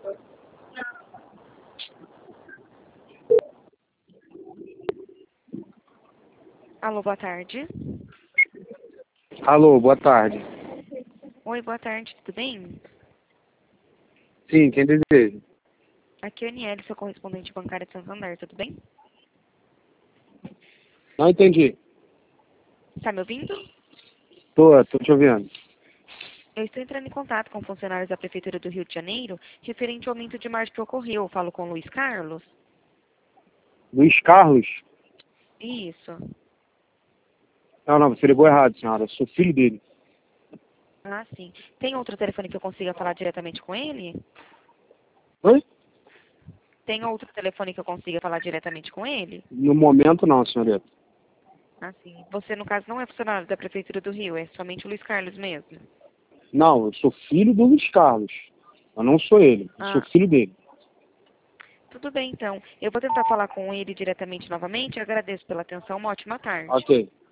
Alô, boa tarde. Alô, boa tarde. Oi, boa tarde, tudo bem? Sim, quem deseja? Aqui é a Aniele, seu correspondente bancário de Santander, tudo bem? Não entendi. Está me ouvindo? Tô te ouvindo. Eu estou entrando em contato com funcionários da Prefeitura do Rio de Janeiro, referente ao aumento de margem que ocorreu. Eu falo com o Luiz Carlos? Luiz Carlos? Isso. Não, você ligou errado, senhora. Eu sou filho dele. Ah, sim. Tem outro telefone que eu consiga falar diretamente com ele? Oi? Tem outro telefone que eu consiga falar diretamente com ele? No momento não, senhorita. Ah, sim. Você, no caso, não é funcionário da Prefeitura do Rio, é somente o Luiz Carlos mesmo? Não, eu sou filho do Luiz Carlos. Eu não sou ele. Eu sou Ah, filho dele. tudo bem, então. Eu vou tentar falar com ele diretamente novamente. Eu agradeço pela atenção. Uma ótima tarde. Ok.